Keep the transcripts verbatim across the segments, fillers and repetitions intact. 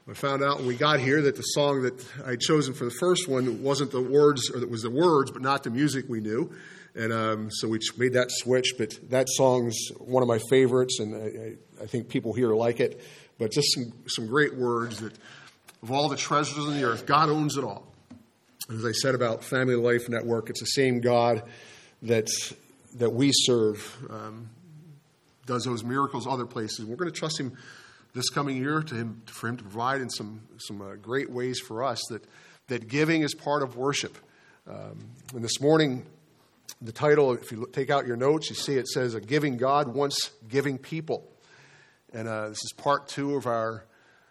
I found out when we got here that the song that I'd chosen for the first one wasn't the words, or that was the words, but not the music we knew. And um, so we made that switch. But that song's one of my favorites, and I, I think people here like it. But just some, some great words that of all the treasures on the earth, God owns it all. And as I said about Family Life Network, it's the same God that that we serve, um, does those miracles other places. We're going to trust Him this coming year to him, for him to provide in some some uh, great ways for us, that that giving is part of worship. Um, and this morning, the title, if you look, take out your notes, you see it says, "A Giving God Wants Giving People." And uh, this is part two of our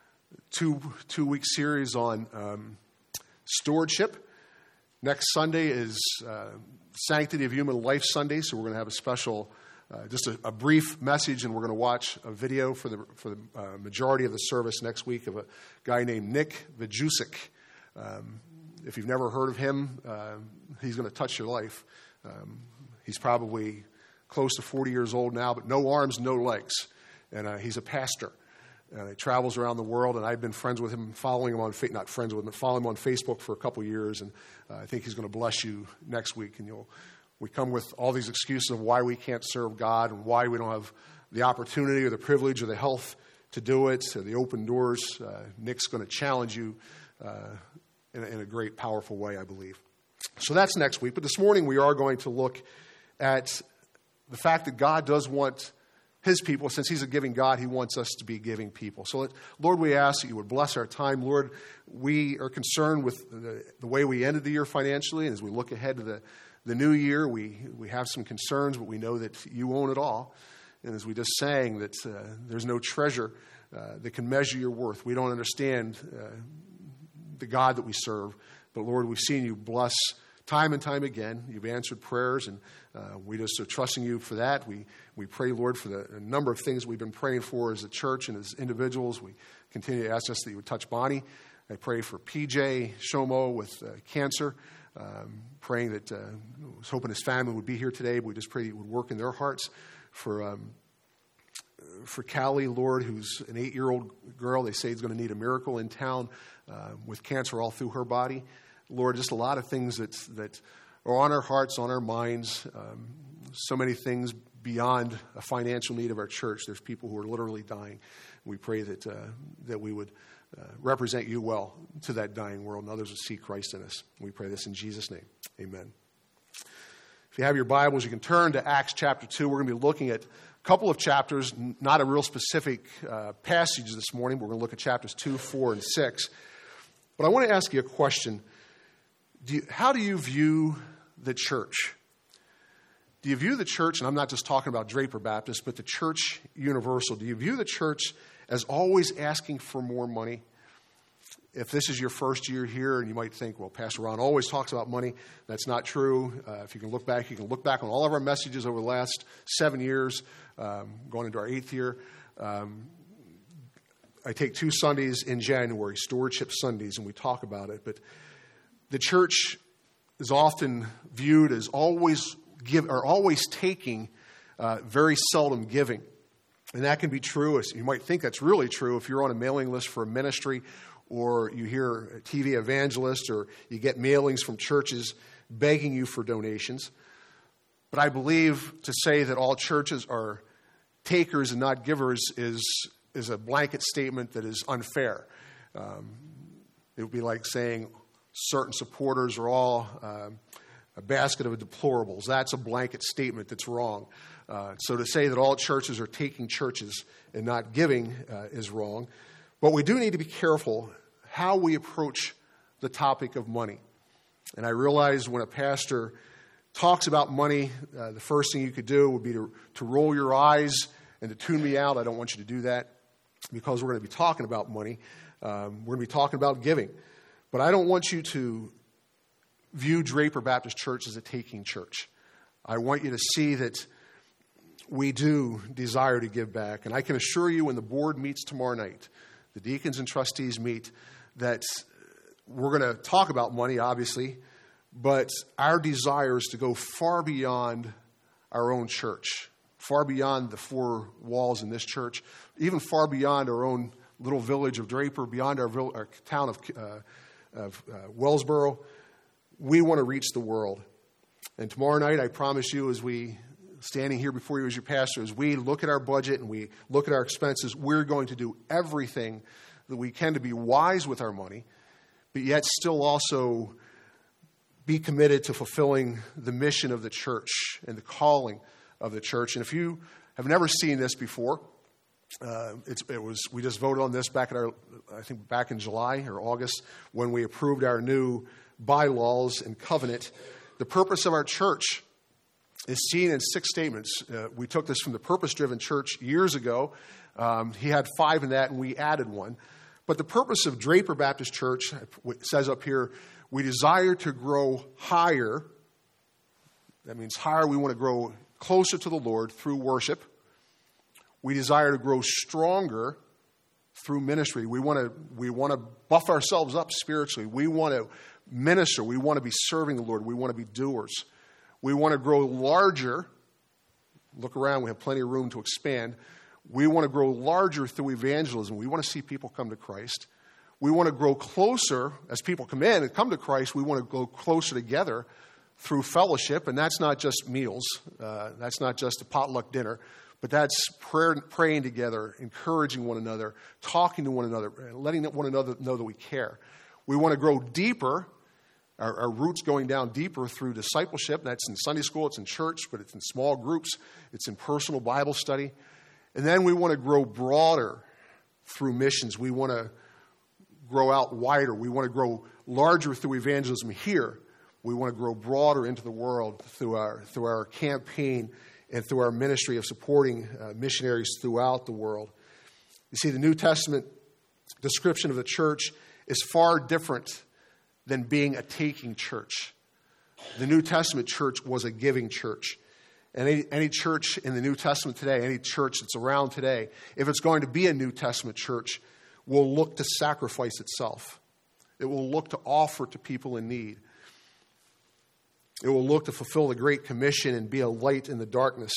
two, two-week series on um, stewardship. Next Sunday is uh, Sanctity of Human Life Sunday, so we're going to have a special Uh, just a, a brief message, and we're going to watch a video for the for the uh, majority of the service next week of a guy named Nick Vujicic. Um, if you've never heard of him, uh, he's going to touch your life. Um, he's probably close to forty years old now, but no arms, no legs, and uh, he's a pastor. Uh, he travels around the world, and I've been friends with him, following him on fa- not friends with him, but following him on Facebook for a couple years, and uh, I think he's going to bless you next week, and you'll. We come with all these excuses of why we can't serve God and why we don't have the opportunity or the privilege or the health to do it, or the open doors. Uh, Nick's going to challenge you uh, in, a, in a great, powerful way, I believe. So that's next week. But this morning we are going to look at the fact that God does want His people. Since He's a giving God, He wants us to be giving people. So, let, Lord, we ask that You would bless our time. Lord, we are concerned with the, the way we ended the year financially, and as we look ahead to the The new year, we, we have some concerns, but we know that You own it all. And as we just sang, that uh, there's no treasure uh, that can measure Your worth. We don't understand uh, the God that we serve. But Lord, we've seen You bless time and time again. You've answered prayers, and uh, we just are trusting You for that. We we pray, Lord, for the a number of things we've been praying for as a church and as individuals. We continue to ask us that You would touch Bonnie. I pray for P J Shomo with uh, cancer. Um, praying that, uh, I was hoping his family would be here today, but we just pray that You would work in their hearts. For um, for Callie, Lord, who's an eight-year-old girl, they say is going to need a miracle in town uh, with cancer all through her body. Lord, just a lot of things that, that are on our hearts, on our minds, um, so many things beyond a financial need of our church. There's people who are literally dying. We pray that uh, that we would Uh, represent You well to that dying world, and others would see Christ in us. We pray this in Jesus' name. Amen. If you have your Bibles, you can turn to Acts chapter two. We're going to be looking at a couple of chapters, not a real specific uh, passage this morning. We're going to look at chapters two, four, and six. But I want to ask you a question. Do you, how do you view the church? Do you view the church, and I'm not just talking about Draper Baptist, but the church universal, do you view the church as always asking for more money? If this is your first year here, and you might think, well, Pastor Ron always talks about money. That's not true. Uh, if you can look back, you can look back on all of our messages over the last seven years, um, going into our eighth year. Um, I take two Sundays in January, Stewardship Sundays, and we talk about it. But the church is often viewed as always give or always taking, uh, very seldom giving. And that can be true. You might think that's really true if you're on a mailing list for a ministry, or you hear a T V evangelist, or you get mailings from churches begging you for donations. But I believe to say that all churches are takers and not givers is, is a blanket statement that is unfair. Um, it would be like saying certain supporters are all uh, a basket of deplorables. That's a blanket statement that's wrong. Uh, so to say that all churches are taking churches and not giving uh, is wrong. But we do need to be careful how we approach the topic of money. And I realize when a pastor talks about money, uh, the first thing you could do would be to, to roll your eyes and to tune me out. I don't want you to do that, because we're going to be talking about money. Um, we're going to be talking about giving. But I don't want you to view Draper Baptist Church as a taking church. I want you to see that we do desire to give back. And I can assure you, when the board meets tomorrow night, the deacons and trustees meet, that we're going to talk about money, obviously, but our desire is to go far beyond our own church, far beyond the four walls in this church, even far beyond our own little village of Draper, beyond our, vill- our town of, uh, of uh, Wellsboro. We want to reach the world. And tomorrow night, I promise you, as we, standing here before you as your pastor, as we look at our budget and we look at our expenses, we're going to do everything that we can to be wise with our money, but yet still also be committed to fulfilling the mission of the church and the calling of the church. And if you have never seen this before, uh, it's, it was we just voted on this back at our, I think back in July or August when we approved our new bylaws and covenant. The purpose of our church is seen in six statements. Uh, we took this from the Purpose-Driven Church years ago. Um, he had five in that, and we added one. But the purpose of Draper Baptist Church, it says up here, we desire to grow higher. That means higher. We want to grow closer to the Lord through worship. We desire to grow stronger through ministry. We want to we want to buff ourselves up spiritually. We want to minister. We want to be serving the Lord. We want to be doers. We want to grow larger. Look around. We have plenty of room to expand. We want to grow larger through evangelism. We want to see people come to Christ. We want to grow closer as people come in and come to Christ. We want to go closer together through fellowship, and that's not just meals. Uh, that's not just a potluck dinner, but that's prayer, praying together, encouraging one another, talking to one another, letting one another know that we care. We want to grow deeper, our, our roots going down deeper through discipleship. That's in Sunday school, it's in church, but it's in small groups, it's in personal Bible study. And then we want to grow broader through missions. We want to grow out wider. We want to grow larger through evangelism here. We want to grow broader into the world through our through our campaign and through our ministry of supporting uh, missionaries throughout the world. You see, the New Testament description of the church is far different than being a taking church. The New Testament church was a giving church. And any, any church in the New Testament today, any church that's around today, if it's going to be a New Testament church, will look to sacrifice itself. It will look to offer to people in need. It will look to fulfill the Great Commission and be a light in the darkness.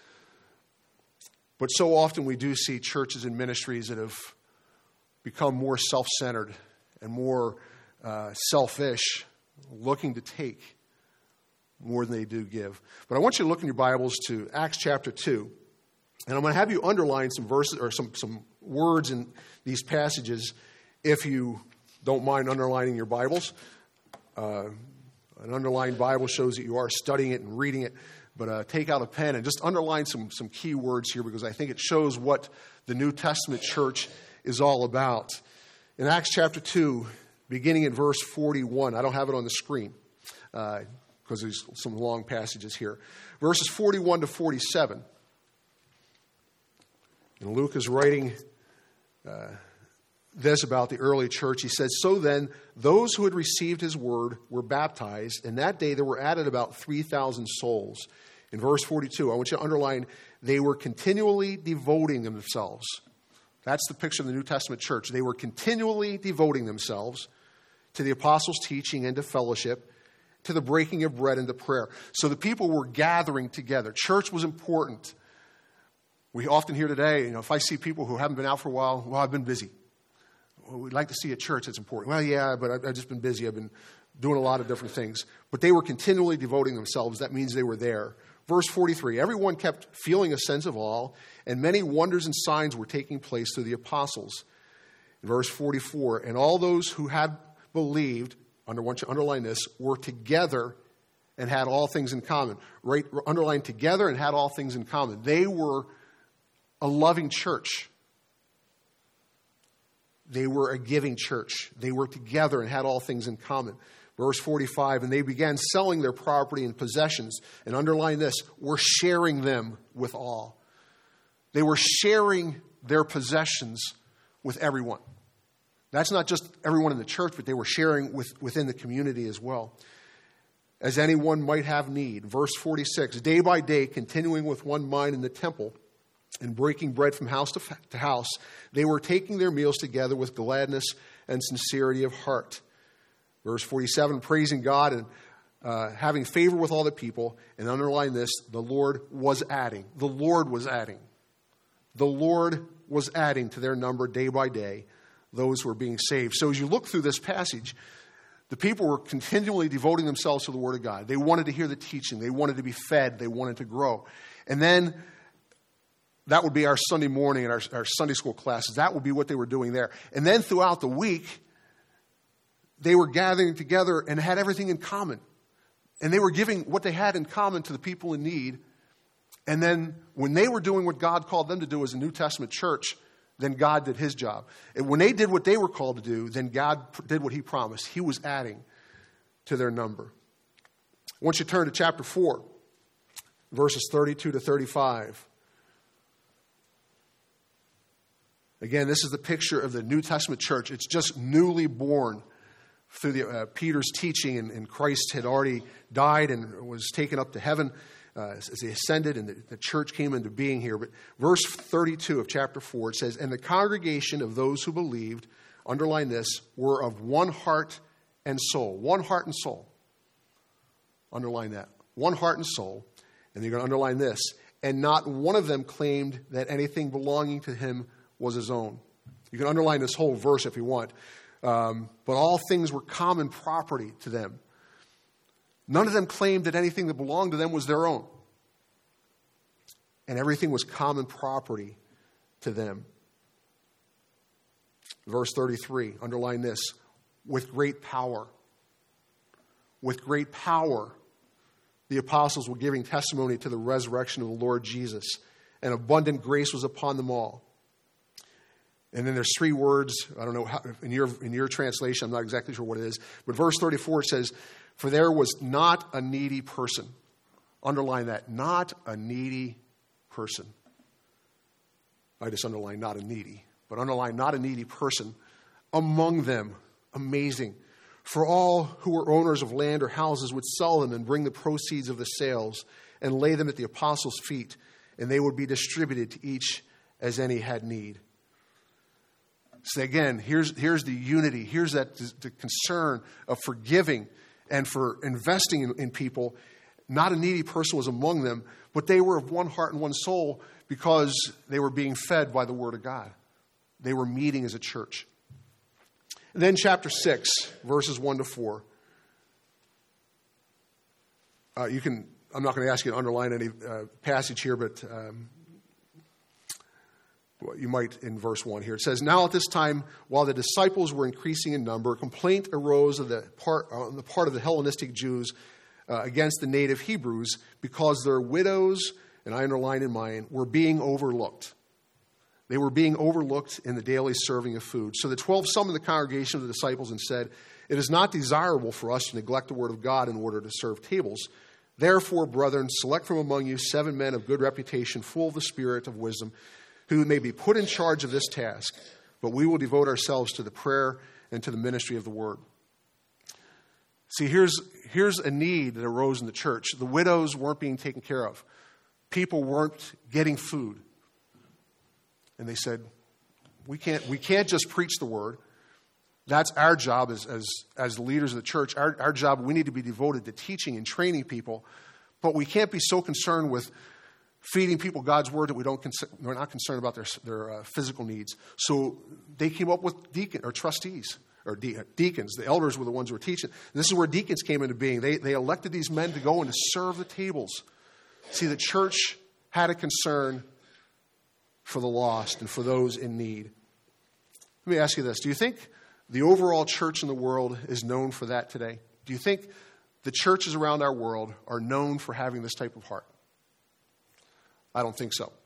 But so often we do see churches and ministries that have become more self-centered and more uh, selfish, looking to take more than they do give. But I want you to look in your Bibles to Acts chapter two. And I'm going to have you underline some verses or some, some words in these passages if you don't mind underlining your Bibles. Uh, an underlined Bible shows that you are studying it and reading it. But uh, take out a pen and just underline some, some key words here because I think it shows what the New Testament church is all about. In Acts chapter two, beginning in verse forty-one, I don't have it on the screen because uh, there's some long passages here. Verses forty-one to forty-seven. And Luke is writing uh, this about the early church. He says, "So then, those who had received his word were baptized, and that day there were added about three thousand souls." In verse forty-two, I want you to underline, they were continually devoting themselves. That's the picture of the New Testament church. They were continually devoting themselves to the apostles' teaching and to fellowship, to the breaking of bread and to prayer. So the people were gathering together. Church was important. We often hear today, you know, if I see people who haven't been out for a while, well, I've been busy. Well, we'd like to see a church that's important. Well, yeah, but I've just been busy. I've been doing a lot of different things. But they were continually devoting themselves. That means they were there. Verse forty-three, everyone kept feeling a sense of awe, and many wonders and signs were taking place through the apostles. In verse forty-four, and all those who had believed, I want you to underline this, were together and had all things in common. Right, underline together and had all things in common. They were a loving church. They were a giving church. They were together and had all things in common. Verse forty-five, and they began selling their property and possessions. And underline this, were sharing them with all. They were sharing their possessions with everyone. That's not just everyone in the church, but they were sharing with, within the community as well. As anyone might have need. Verse forty-six, day by day, continuing with one mind in the temple, and breaking bread from house to, to house, they were taking their meals together with gladness and sincerity of heart. Verse forty-seven, praising God and uh, having favor with all the people. And underline this, the Lord was adding. The Lord was adding. The Lord was adding to their number day by day those who were being saved. So as you look through this passage, the people were continually devoting themselves to the Word of God. They wanted to hear the teaching. They wanted to be fed. They wanted to grow. And then that would be our Sunday morning and our, our Sunday school classes. That would be what they were doing there. And then throughout the week, they were gathering together and had everything in common. And they were giving what they had in common to the people in need. And then when they were doing what God called them to do as a New Testament church, then God did his job. And when they did what they were called to do, then God did what he promised. He was adding to their number. Once you turn to chapter four, verses thirty-two to thirty-five. Again, this is the picture of the New Testament church. It's just newly born through the, uh, Peter's teaching, and, and Christ had already died and was taken up to heaven uh, as he ascended, and the, the church came into being here. But verse thirty-two of chapter four, it says, "And the congregation of those who believed," underline this, "were of one heart and soul." One heart and soul. Underline that. One heart and soul. And you're going to underline this. "And not one of them claimed that anything belonging to him was his own." You can underline this whole verse if you want. Um, but all things were common property to them. None of them claimed that anything that belonged to them was their own. And everything was common property to them. Verse thirty-three, underline this. "With great power." With great power, the apostles were giving testimony to the resurrection of the Lord Jesus, and abundant grace was upon them all. And then there's three words. I don't know how, in your in your translation, I'm not exactly sure what it is. But verse thirty-four, it says, "For there was not a needy person." Underline that. Not a needy person. I just underline not a needy. But underline not a needy person among them. Amazing. "For all who were owners of land or houses would sell them and bring the proceeds of the sales and lay them at the apostles' feet, and they would be distributed to each as any had need." So again, here's, here's the unity. Here's that the concern of forgiving and for investing in, in people. Not a needy person was among them, but they were of one heart and one soul because they were being fed by the Word of God. They were meeting as a church. And then chapter six, verses one to four. Uh, you can. I'm not going to ask you to underline any uh, passage here, but um, well, you might in verse one here. It says, "Now at this time, while the disciples were increasing in number, complaint arose of the part, uh, on the part of the Hellenistic Jews uh, against the native Hebrews because their widows," and I underline in mine, "were being overlooked." They were being overlooked in the daily serving of food. So the twelve summoned the congregation of the disciples and said, "It is not desirable for us to neglect the word of God in order to serve tables. Therefore, brethren, select from among you seven men of good reputation, full of the spirit of wisdom, who may be put in charge of this task. But we will devote ourselves to the prayer and to the ministry of the word." See, here's, here's a need that arose in the church. The widows weren't being taken care of. People weren't getting food. And they said, we can't we can't just preach the word. That's our job as as, as the leaders of the church. Our, our job, we need to be devoted to teaching and training people. But we can't be so concerned with feeding people God's word that we don't we're not concerned about their their uh, physical needs. So they came up with deacon or trustees or de- deacons. The elders were the ones who were teaching. And this is where deacons came into being. They they elected these men to go and to serve the tables. See, the church had a concern for the lost and for those in need. Let me ask you this. Do you think the overall church in the world is known for that today? Do you think the churches around our world are known for having this type of heart? I don't think so.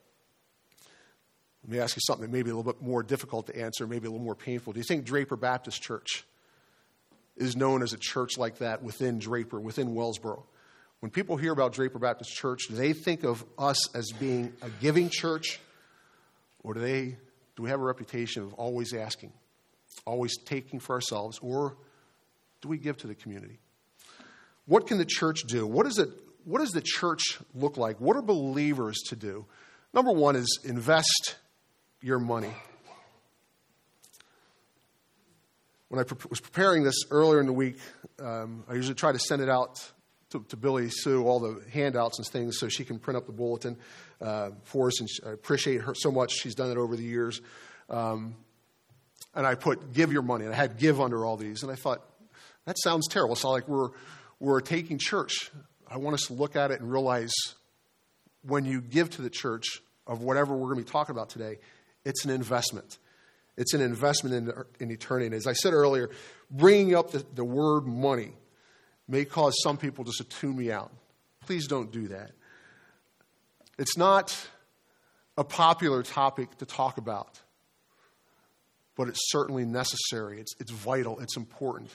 Let me ask you something that may be a little bit more difficult to answer, maybe a little more painful. Do you think Draper Baptist Church is known as a church like that within Draper, within Wellsboro? When people hear about Draper Baptist Church, do they think of us as being a giving church? Or do they do we have a reputation of always asking, always taking for ourselves, or do we give to the community? What can the church do? What is it? What does the church look like? What are believers to do? Number one is invest your money. When I pre- was preparing this earlier in the week, um, I usually try to send it out to, to Billy Sue all the handouts and things so she can print up the bulletin uh, for us. And I appreciate her so much. She's done it over the years. Um, and I put give your money. And I had give under all these. And I thought, that sounds terrible. It's not like we're, we're taking church. I want us to look at it and realize when you give to the church of whatever we're going to be talking about today, it's an investment. It's an investment in, in eternity. And as I said earlier, bringing up the, the word money may cause some people just to tune me out. Please don't do that. It's not a popular topic to talk about, but it's certainly necessary. It's, it's vital. It's important.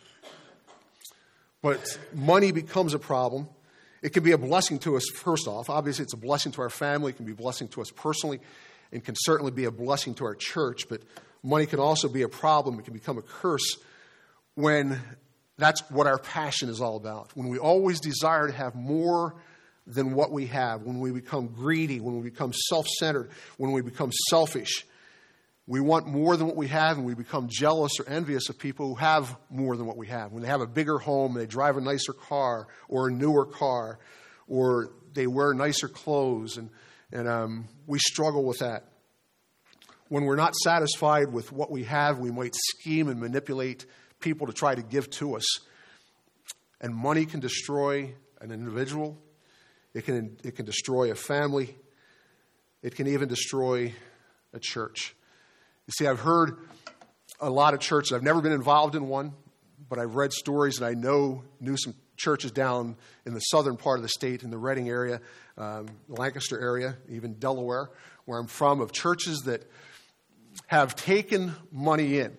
But money becomes a problem. It can be a blessing to us, first off. Obviously, it's a blessing to our family. It can be a blessing to us personally, and can certainly be a blessing to our church. But money can also be a problem. It can become a curse when that's what our passion is all about. When we always desire to have more than what we have, when we become greedy, when we become self-centered, when we become selfish. We want more than what we have, and we become jealous or envious of people who have more than what we have. When they have a bigger home, they drive a nicer car or a newer car, or they wear nicer clothes, and, and um, we struggle with that. When we're not satisfied with what we have, we might scheme and manipulate people to try to give to us. And money can destroy an individual. It can, it can destroy a family. It can even destroy a church. You see, I've heard a lot of churches. I've never been involved in one, but I've read stories, and I know knew some churches down in the southern part of the state, in the Reading area, um, Lancaster area, even Delaware, where I'm from, of churches that have taken money in.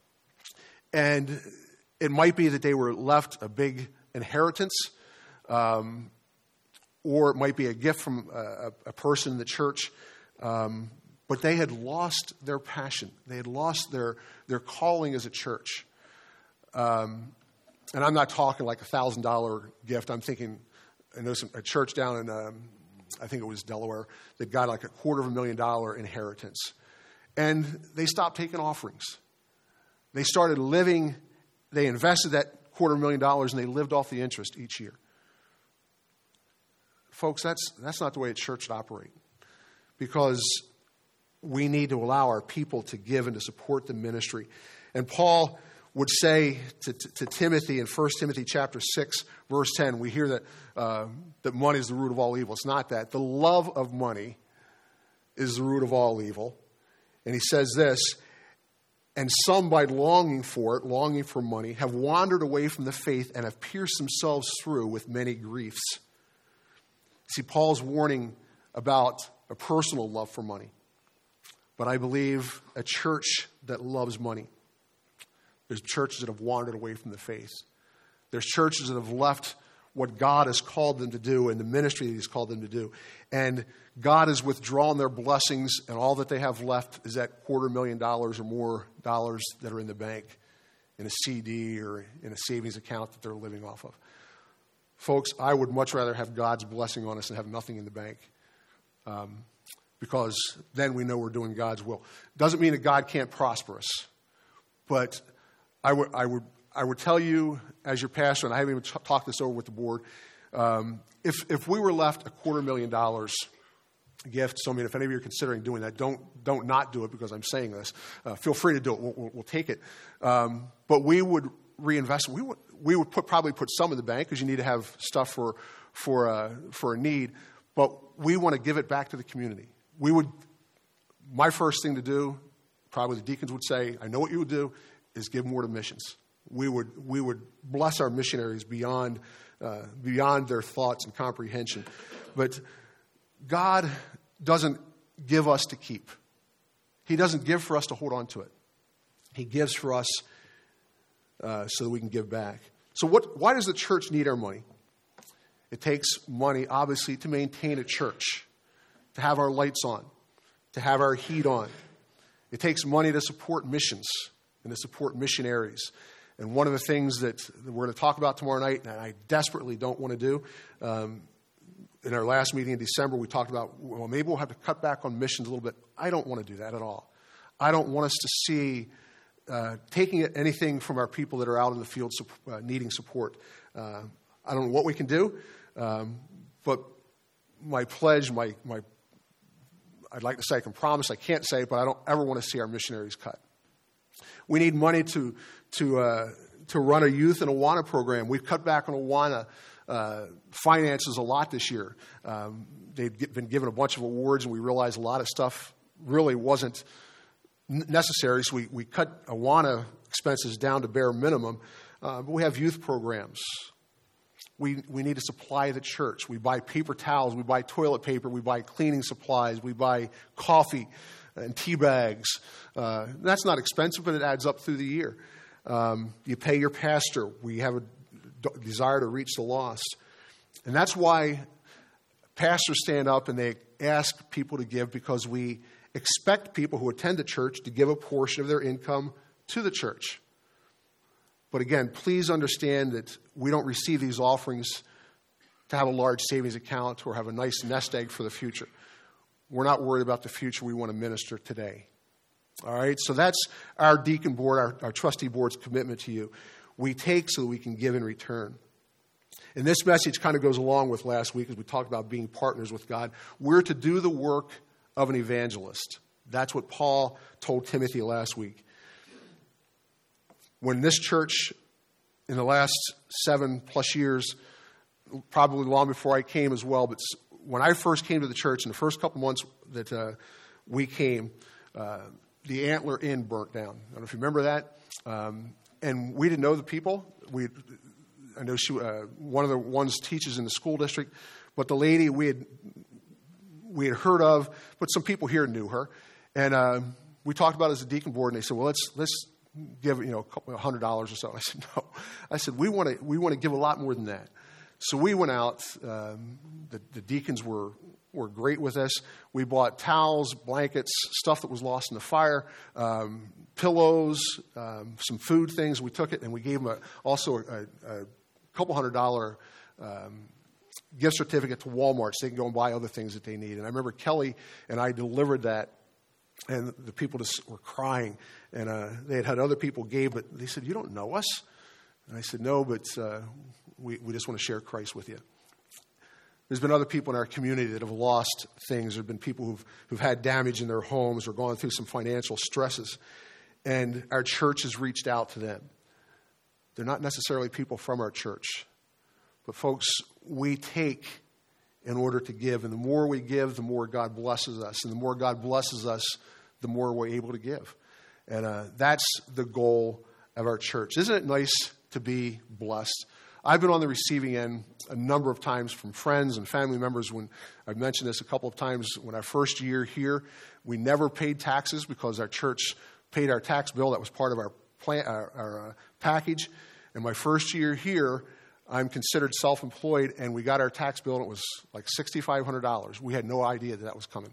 And it might be that they were left a big inheritance, um, or it might be a gift from a, a person in the church. Um, But they had lost their passion. They had lost their, their calling as a church. Um, and I'm not talking like a one thousand dollars gift. I'm thinking, I know some, a church down in, um, I think it was Delaware, that got like a quarter of a million dollar inheritance. And they stopped taking offerings. They started living, they invested that quarter million dollars, and they lived off the interest each year. Folks, that's, that's not the way a church should operate. Because we need to allow our people to give and to support the ministry. And Paul would say to, to, to Timothy in First Timothy chapter six, verse ten, we hear that, uh, that money is the root of all evil. It's not that. The love of money is the root of all evil. And he says this, and some by longing for it, longing for money, have wandered away from the faith and have pierced themselves through with many griefs. See, Paul's warning about a personal love for money. But I believe a church that loves money. There's churches that have wandered away from the faith. There's churches that have left what God has called them to do and the ministry that He's called them to do. And God has withdrawn their blessings, and all that they have left is that quarter million dollars or more dollars that are in the bank, in a C D or in a savings account that they're living off of. Folks, I would much rather have God's blessing on us than have nothing in the bank. Um, Because then we know we're doing God's will. Doesn't mean that God can't prosper us. But I would, I would, I would tell you, as your pastor, and I haven't even t- talked this over with the board, um, if if we were left a quarter million dollars gift, so I mean, if any of you are considering doing that, don't don't not do it because I'm saying this. Uh, feel free to do it. We'll, we'll, we'll take it. Um, but we would reinvest. We would we would put probably put some in the bank because you need to have stuff for for uh, for a need. But we want to give it back to the community. We would, my first thing to do, probably the deacons would say, I know what you would do, is give more to missions. We would we would bless our missionaries beyond uh, beyond their thoughts and comprehension. But God doesn't give us to keep. He doesn't give for us to hold on to it. He gives for us uh, so that we can give back. So what? Why does the church need our money? It takes money, obviously, to maintain a church, to have our lights on, to have our heat on. It takes money to support missions and to support missionaries. And one of the things that we're going to talk about tomorrow night, and I desperately don't want to do, um, in our last meeting in December, we talked about, well, maybe we'll have to cut back on missions a little bit. I don't want to do that at all. I don't want us to see uh, taking anything from our people that are out in the field uh, needing support. Uh, I don't know what we can do, um, but my pledge, my my, I'd like to say I can promise, I can't say it, but I don't ever want to see our missionaries cut. We need money to to uh, to run a youth and Awana program. We've cut back on Awana uh, finances a lot this year. Um, they've been given a bunch of awards, and we realized a lot of stuff really wasn't necessary, so we, we cut Awana expenses down to bare minimum. Uh, but we have youth programs. We we need to supply the church. We buy paper towels. We buy toilet paper. We buy cleaning supplies. We buy coffee and tea bags. Uh, that's not expensive, but it adds up through the year. Um, you pay your pastor. We have a d- desire to reach the lost. And that's why pastors stand up and they ask people to give, because we expect people who attend the church to give a portion of their income to the church. But again, please understand that we don't receive these offerings to have a large savings account or have a nice nest egg for the future. We're not worried about the future. We want to minister today. All right? So that's our deacon board, our, our trustee board's commitment to you. We take so that we can give in return. And this message kind of goes along with last week as we talked about being partners with God. We're to do the work of an evangelist. That's what Paul told Timothy last week. When this church, in the last seven plus years, probably long before I came as well, but when I first came to the church, in the first couple months that uh, we came, uh, the Antler Inn burnt down. I don't know if you remember that. Um, and we didn't know the people. We, I know she, uh, one of the ones teaches in the school district, but the lady we had we had heard of, but some people here knew her. And uh, we talked about it as a deacon board, and they said, well, let's let's give, you know, a couple hundred dollars or so. I said, no. I said, we want to we want to give a lot more than that. So we went out. Um, the, the deacons were were great with us. We bought towels, blankets, stuff that was lost in the fire, um, pillows, um, some food things. We took it, and we gave them a, also a, a couple hundred dollar um, gift certificate to Walmart so they can go and buy other things that they need. And I remember Kelly and I delivered that, and the people just were crying. And uh, they had had other people gave, but they said, you don't know us? And I said, no, but uh, we, we just want to share Christ with you. There's been other people in our community that have lost things. There have been people who've, who've had damage in their homes or gone through some financial stresses. And our church has reached out to them. They're not necessarily people from our church. But folks, we take in order to give. And the more we give, the more God blesses us. And the more God blesses us, the more we're able to give. And uh, that's the goal of our church. Isn't it nice to be blessed? I've been on the receiving end a number of times from friends and family members. When I've mentioned this a couple of times, when our first year here, we never paid taxes because our church paid our tax bill. That was part of our plan, our, our uh, package. And my first year here, I'm considered self-employed, and we got our tax bill, and it was like six thousand five hundred dollars. We had no idea that that was coming.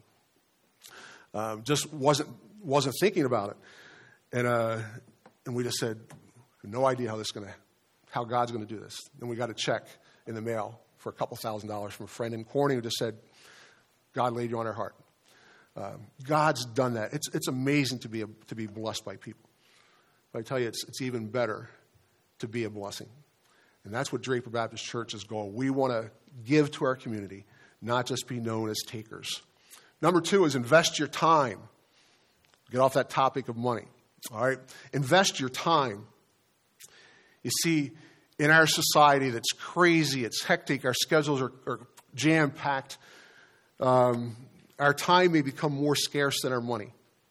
Um, just wasn't wasn't thinking about it. And uh, and we just said, no idea how this is going to, how God's going to do this. Then we got a check in the mail for a couple thousand dollars from a friend in Corning who just said, God laid you on our heart. Um, God's done that. It's it's amazing to be a, to be blessed by people. But I tell you, it's it's even better to be a blessing. And that's what Draper Baptist Church's goal. We want to give to our community, not just be known as takers. Number two is invest your time. Get off that topic of money. All right? Invest your time. You see, in our society that's crazy, it's hectic, our schedules are, are jam-packed, um, our time may become more scarce than our money.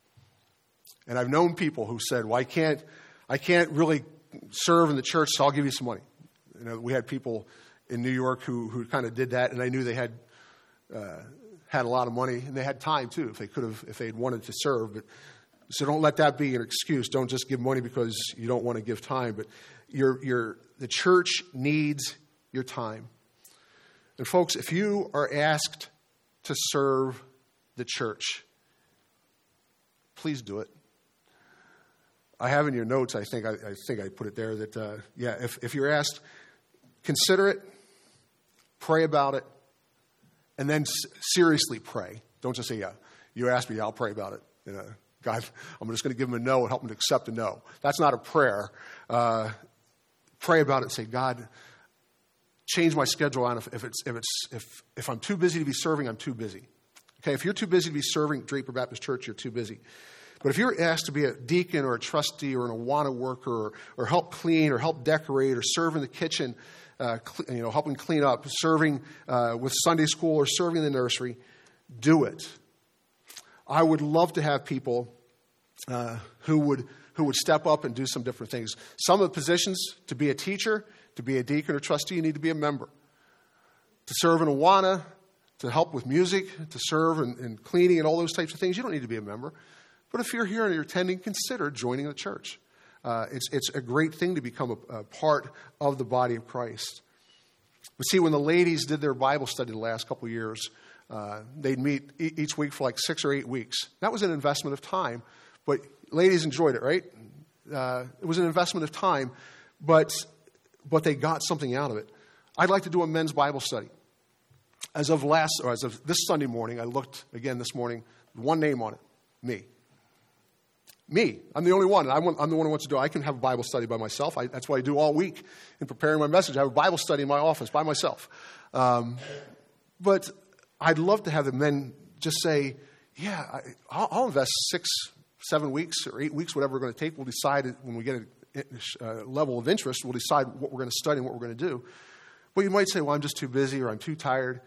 And I've known people who said, well, I can't, I can't really serve in the church, so I'll give you some money. You know, we had people in New York who, who kind of did that, and I knew they had uh, had a lot of money, and they had time too, if they could have, if they had wanted to serve. But so don't let that be an excuse. Don't just give money because you don't want to give time. But your your the church needs your time. And folks, if you are asked to serve the church, please do it. I have in your notes, I think I, I think I put it there that uh, yeah, if if you're asked, consider it, pray about it, and then s- seriously pray. Don't just say, yeah, you asked me, I'll pray about it. You know, God, I'm just going to give him a no and help him to accept a no. That's not a prayer. Uh, pray about it and say, God, change my schedule on if, if it's if it's if if I'm too busy to be serving, I'm too busy. Okay, if you're too busy to be serving at Draper Baptist Church, you're too busy. But if you're asked to be a deacon or a trustee or an Awana worker or, or help clean or help decorate or serve in the kitchen, uh, cl- you know, helping clean up, serving uh, with Sunday school or serving in the nursery, do it. I would love to have people uh, who would who would step up and do some different things. Some of the positions, to be a teacher, to be a deacon or trustee, you need to be a member. To serve in Awana, to help with music, to serve in, in cleaning and all those types of things, you don't need to be a member. But if you're here and you're attending, consider joining the church. Uh, it's, it's a great thing to become a, a part of the body of Christ. But see, when the ladies did their Bible study the last couple of years, uh, they'd meet e- each week for like six or eight weeks. That was an investment of time, but ladies enjoyed it, right? Uh, it was an investment of time, but but they got something out of it. I'd like to do a men's Bible study. As of last, or as of this Sunday morning, I looked again this morning, one name on it, me. Me. I'm the only one. I'm, I'm the one who wants to do it. I can have a Bible study by myself. I, that's what I do all week in preparing my message. I have a Bible study in my office by myself. Um, but I'd love to have the men just say, yeah, I, I'll, I'll invest six, seven weeks or eight weeks, whatever we're going to take. We'll decide when we get a, a level of interest, we'll decide what we're going to study and what we're going to do. But you might say, well, I'm just too busy or I'm too tired.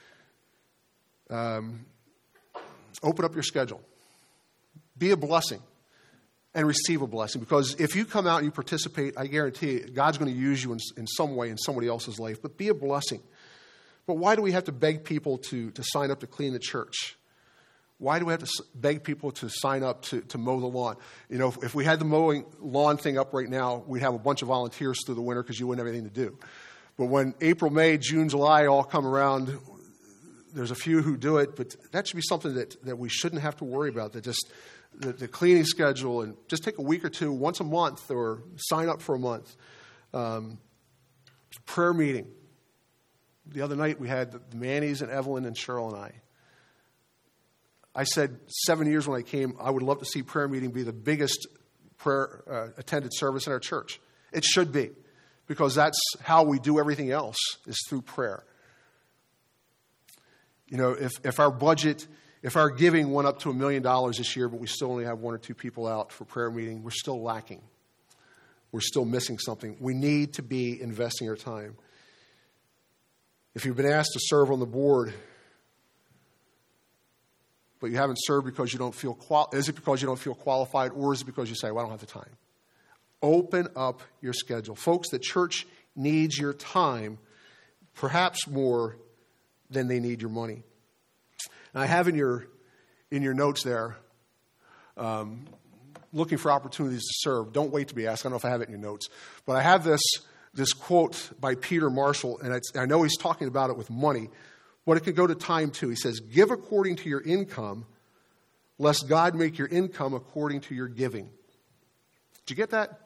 Um, open up your schedule. Be a blessing. And receive a blessing. Because if you come out and you participate, I guarantee you, God's going to use you in, in some way in somebody else's life. But be a blessing. But why do we have to beg people to, to sign up to clean the church? Why do we have to beg people to sign up to, to mow the lawn? You know, if, if we had the mowing lawn thing up right now, we'd have a bunch of volunteers through the winter because you wouldn't have anything to do. But when April, May, June, July all come around, there's a few who do it. But that should be something that, that we shouldn't have to worry about. That just... The, the cleaning schedule, and just take a week or two, once a month, or sign up for a month. Um, prayer meeting. The other night we had the Mannies and Evelyn and Cheryl and I. I said seven years when I came, I would love to see prayer meeting be the biggest prayer uh, attended service in our church. It should be, because that's how we do everything else, is through prayer. You know, if, if our budget... If our giving went up to a million dollars this year, but we still only have one or two people out for prayer meeting, we're still lacking. We're still missing something. We need to be investing our time. If you've been asked to serve on the board, but you haven't served because you don't feel qual- is it because you don't feel qualified, or is it because you say, well, I don't have the time? Open up your schedule. Folks, the church needs your time, perhaps more than they need your money. And I have in your in your notes there, um, looking for opportunities to serve. Don't wait to be asked. I don't know if I have it in your notes. But I have this this quote by Peter Marshall, and it's, I know he's talking about it with money, but it could go to time too. He says, give according to your income, lest God make your income according to your giving. Did you get that?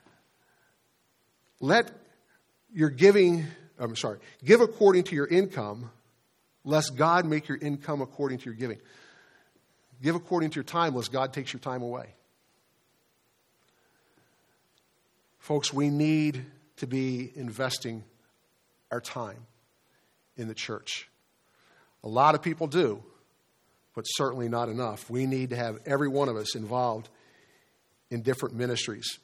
Let your giving, I'm sorry, give according to your income, lest God make your income according to your giving. Give according to your time, lest God takes your time away. Folks, we need to be investing our time in the church. A lot of people do, but certainly not enough. We need to have every one of us involved in different ministries.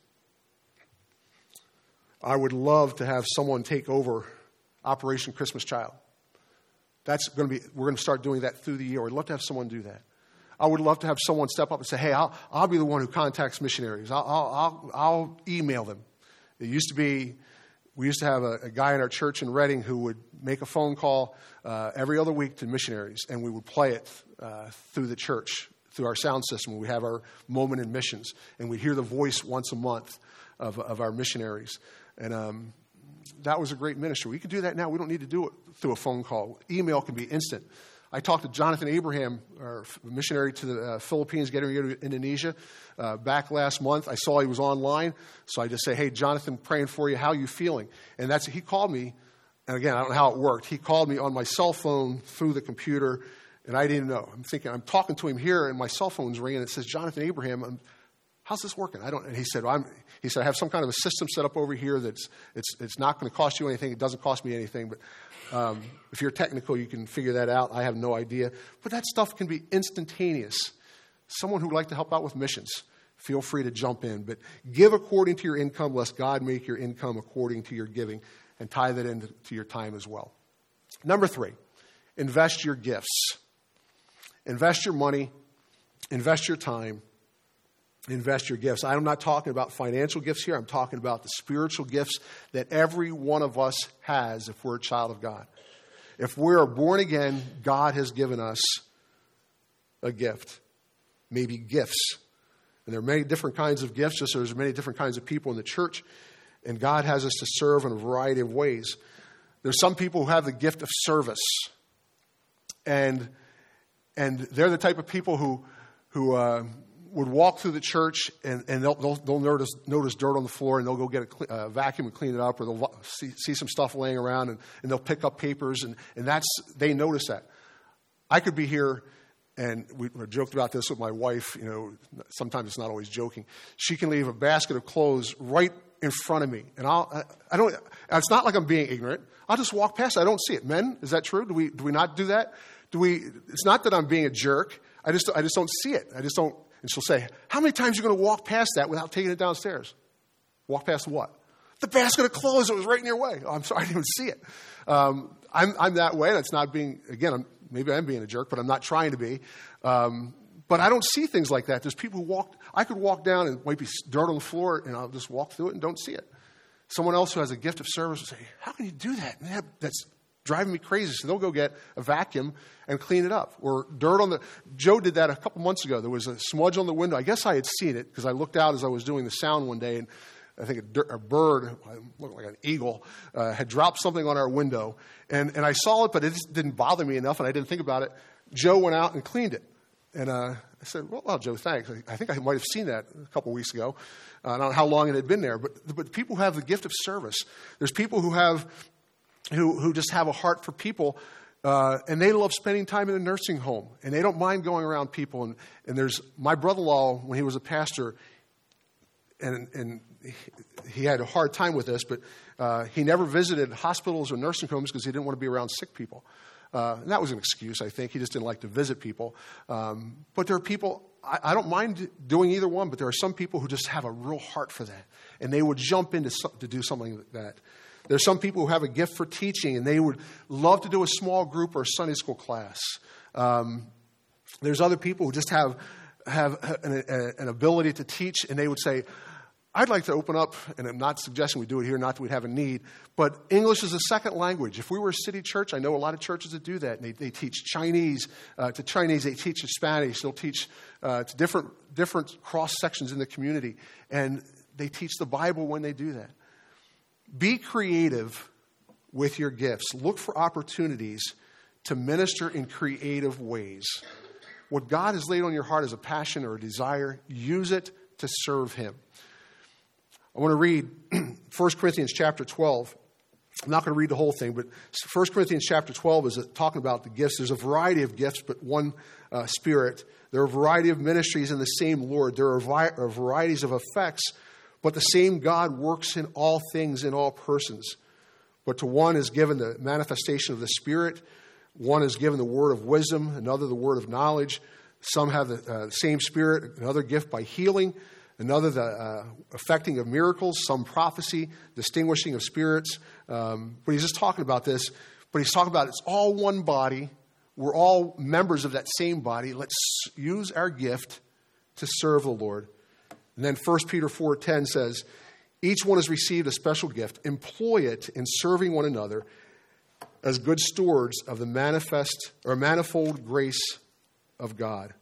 I would love to have someone take over Operation Christmas Child. That's going to be, we're going to start doing that through the year. I'd love to have someone do that. I would love to have someone step up and say, hey, I'll, I'll be the one who contacts missionaries. I'll, I'll, I'll email them. It used to be, we used to have a, a guy in our church in Reading who would make a phone call uh, every other week to missionaries, and we would play it uh, through the church, through our sound system. We have our moment in missions, and we'd hear the voice once a month of, of our missionaries. And um, that was a great ministry. We can do that now. We don't need to do it through a phone call. Email can be instant. I talked to Jonathan Abraham, our missionary to the uh, Philippines, getting ready to Indonesia, uh, back last month. I saw he was online, so I just say, hey, Jonathan, praying for you. How are you feeling? And that's he called me, and again, I don't know how it worked. He called me on my cell phone through the computer, and I didn't know. I'm thinking, I'm talking to him here, and my cell phone's ringing. It says, Jonathan Abraham. I'm, how's this working? I don't. And he said, well, I'm, he said, I have some kind of a system set up over here that's it's it's not going to cost you anything. It doesn't cost me anything. But um, if you're technical, you can figure that out. I have no idea. But that stuff can be instantaneous. Someone who would like to help out with missions, feel free to jump in. But give according to your income, lest God make your income according to your giving, and tithe it into your time as well. Number three, invest your gifts. Invest your money. Invest your time. Invest your gifts. I'm not talking about financial gifts here. I'm talking about the spiritual gifts that every one of us has if we're a child of God. If we are born again, God has given us a gift. Maybe gifts. And there are many different kinds of gifts, just as there's many different kinds of people in the church. And God has us to serve in a variety of ways. There's some people who have the gift of service. And and they're the type of people who who uh, would walk through the church and, and they'll, they'll, they'll notice, notice dirt on the floor and they'll go get a cl- uh, vacuum and clean it up, or they'll see, see some stuff laying around and, and they'll pick up papers, and, and that's they notice that. I could be here, and we joked about this with my wife. You know, sometimes it's not always joking. She can leave a basket of clothes right in front of me, and I'll I, I don't. It's not like I'm being ignorant. I'll just walk past it. I don't see it. Men, is that true? Do we do we not do that? Do we? It's not that I'm being a jerk. I just I just don't see it. I just don't. And she'll say, "How many times are you going to walk past that without taking it downstairs?" Walk past what? The basket of clothes that was right in your way. Oh, I'm sorry, I didn't even see it. Um, I'm I'm that way. That's not being again. I'm, maybe I'm being a jerk, but I'm not trying to be. Um, but I don't see things like that. There's people who walk. I could walk down and might be dirt on the floor, and I'll just walk through it and don't see it. Someone else who has a gift of service will say, "How can you do that? Man, that's driving me crazy." So they'll go get a vacuum and clean it up. Or dirt on the... Joe did that a couple months ago. There was a smudge on the window. I guess I had seen it because I looked out as I was doing the sound one day, and I think a, dirt, a bird, looked like an eagle, uh, had dropped something on our window. And, and I saw it, but it just didn't bother me enough, and I didn't think about it. Joe went out and cleaned it. And uh, I said, well, well, Joe, thanks. I think I might have seen that a couple weeks ago. Uh, I don't know how long it had been there. But, but people who have the gift of service. There's people who have... Who, who just have a heart for people, uh, and they love spending time in a nursing home, and they don't mind going around people. And, and there's my brother-in-law, when he was a pastor, and, and he had a hard time with this, but uh, he never visited hospitals or nursing homes because he didn't want to be around sick people. Uh, and that was an excuse, I think. He just didn't like to visit people. Um, but there are people, I, I don't mind doing either one, but there are some people who just have a real heart for that, and they would jump in to, to do something like that. There's some people who have a gift for teaching, and they would love to do a small group or a Sunday school class. Um, there's other people who just have have an, a, an ability to teach, and they would say, I'd like to open up, and I'm not suggesting we do it here, not that we have a need, but English is a second language. If we were a city church, I know a lot of churches that do that, and they, they teach Chinese uh, to Chinese, they teach Spanish, they'll teach uh, to different, different cross-sections in the community, and they teach the Bible when they do that. Be creative with your gifts. Look for opportunities to minister in creative ways. What God has laid on your heart as a passion or a desire, use it to serve Him. I want to read First Corinthians chapter twelve. I'm not going to read the whole thing, but First Corinthians chapter twelve is talking about the gifts. There's a variety of gifts, but one uh, Spirit. There are a variety of ministries in the same Lord. There are vi- varieties of effects, but the same God works in all things in all persons. But to one is given the manifestation of the Spirit. One is given the word of wisdom. Another the word of knowledge. Some have the uh, same Spirit. Another gift by healing. Another the uh, effecting of miracles. Some prophecy. Distinguishing of spirits. Um, but he's just talking about this. But he's talking about it's all one body. We're all members of that same body. Let's use our gift to serve the Lord. And then First Peter four ten says, each one has received a special gift. Employ it in serving one another as good stewards of the manifest or manifold grace of God.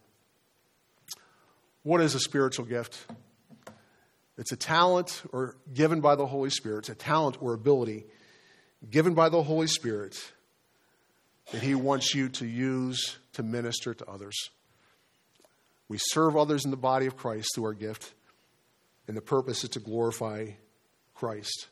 What is a spiritual gift? It's a talent or given by the Holy Spirit. It's a talent or ability given by the Holy Spirit that He wants you to use to minister to others. We serve others in the body of Christ through our gift. And the purpose is to glorify Christ.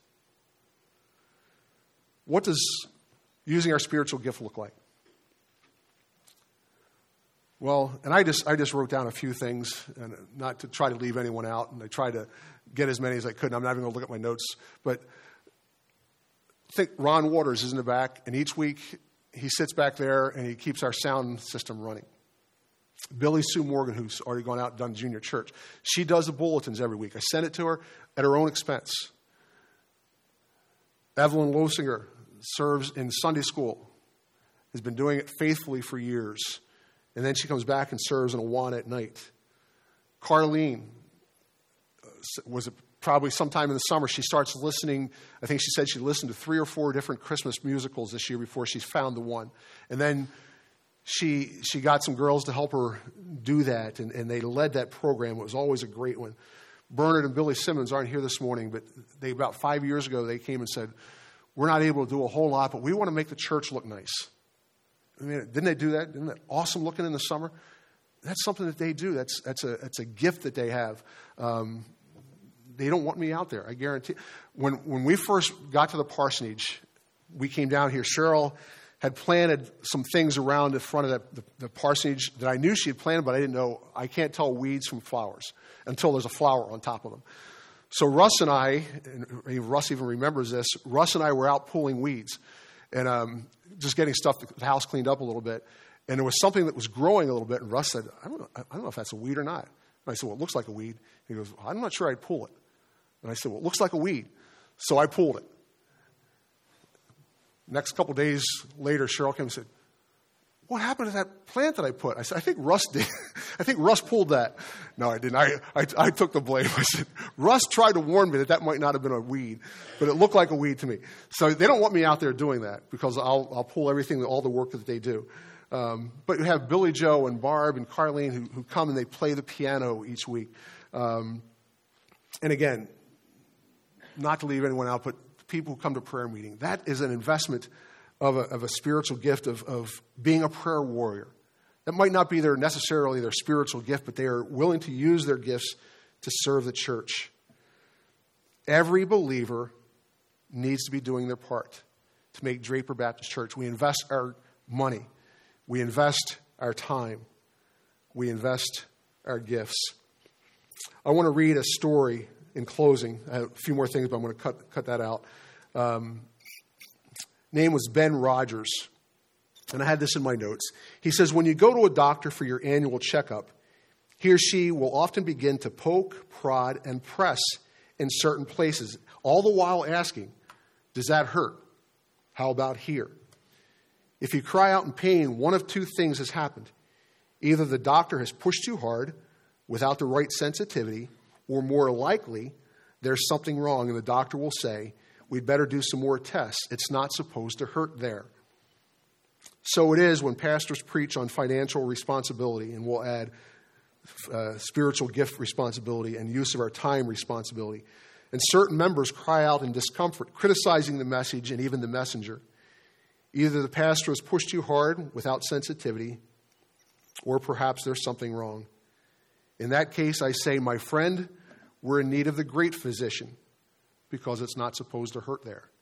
What does using our spiritual gift look like? Well, and I just I just wrote down a few things, and not to try to leave anyone out, and I tried to get as many as I could, and I'm not even going to look at my notes. But I think Ron Waters is in the back, and each week he sits back there and he keeps our sound system running. Billy Sue Morgan, who's already gone out and done junior church, she does the bulletins every week. I send it to her at her own expense. Evelyn Losinger serves in Sunday school, has been doing it faithfully for years. And then she comes back and serves in Awana at night. Carlene was it probably sometime in the summer, she starts listening. I think she said she listened to three or four different Christmas musicals this year before she found the one. And then she she got some girls to help her do that, and, and they led that program. It was always a great one. Bernard and Billy Simmons aren't here this morning, but they about five years ago, they came and said, we're not able to do a whole lot, but we want to make the church look nice. I mean, didn't they do that? Isn't that awesome looking in the summer? That's something that they do. That's that's a that's a gift that they have. Um, they don't want me out there, I guarantee. When when we first got to the parsonage, we came down here. Cheryl had planted some things around the front of the, the, the parsonage that I knew she had planted, but I didn't know. I can't tell weeds from flowers until there's a flower on top of them. So Russ and I, and Russ even remembers this, Russ and I were out pulling weeds and um, just getting stuff, the house cleaned up a little bit. And there was something that was growing a little bit, and Russ said, I don't know, I don't know if that's a weed or not. And I said, well, it looks like a weed. He goes, well, I'm not sure I'd pull it. And I said, well, it looks like a weed. So I pulled it. Next couple days later, Cheryl came and said, what happened to that plant that I put? I said, I think Russ did. I think Russ pulled that. No, I didn't. I, I, I took the blame. I said, Russ tried to warn me that that might not have been a weed, but it looked like a weed to me. So they don't want me out there doing that because I'll, I'll pull everything, all the work that they do. Um, but you have Billy Joe and Barb and Carlene who, who come and they play the piano each week. Um, and again, not to leave anyone out, but people who come to prayer meeting, that is an investment of a, of a spiritual gift of, of being a prayer warrior. That might not be their necessarily their spiritual gift, but they are willing to use their gifts to serve the church. Every believer needs to be doing their part to make Draper Baptist Church. We invest our money. We invest our time. We invest our gifts. I want to read a story in closing. I have a few more things, but I'm going to cut, cut that out. Um, name was Ben Rogers, and I had this in my notes. He says, when you go to a doctor for your annual checkup, he or she will often begin to poke, prod, and press in certain places, all the while asking, does that hurt? How about here? If you cry out in pain, one of two things has happened. Either the doctor has pushed too hard without the right sensitivity, or more likely, there's something wrong, and the doctor will say, we'd better do some more tests. It's not supposed to hurt there. So it is when pastors preach on financial responsibility, and we'll add uh, spiritual gift responsibility and use of our time responsibility. And certain members cry out in discomfort, criticizing the message and even the messenger. Either the pastor has pushed too hard without sensitivity, or perhaps there's something wrong. In that case, I say, my friend, we're in need of the great physician, because it's not supposed to hurt there.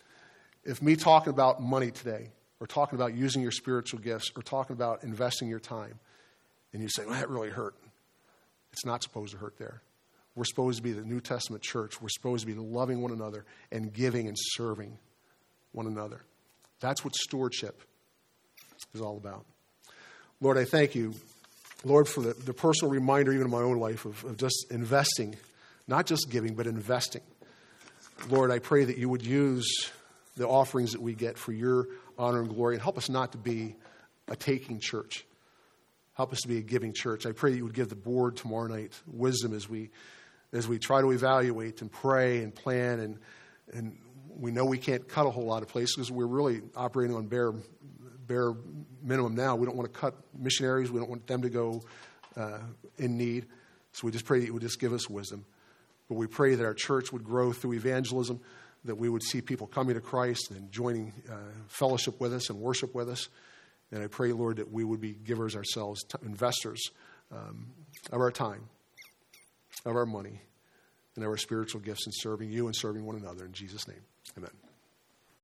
If me talking about money today, or talking about using your spiritual gifts, or talking about investing your time, and you say, well, that really hurt, it's not supposed to hurt there. We're supposed to be the New Testament church. We're supposed to be loving one another and giving and serving one another. That's what stewardship is all about. Lord, I thank you, Lord, for the, the personal reminder, even in my own life, of, of just investing, not just giving, but investing. Lord, I pray that you would use the offerings that we get for your honor and glory, and help us not to be a taking church. Help us to be a giving church. I pray that you would give the board tomorrow night wisdom as we as we try to evaluate and pray and plan, and and we know we can't cut a whole lot of places because we're really operating on bare bare minimum now. We don't want to cut missionaries. We don't want them to go uh, in need. So we just pray that you would just give us wisdom. But we pray that our church would grow through evangelism, that we would see people coming to Christ and joining uh, fellowship with us and worship with us. And I pray, Lord, that we would be givers ourselves, t- investors um, of our time, of our money, and of our spiritual gifts in serving you and serving one another. In Jesus' name, amen.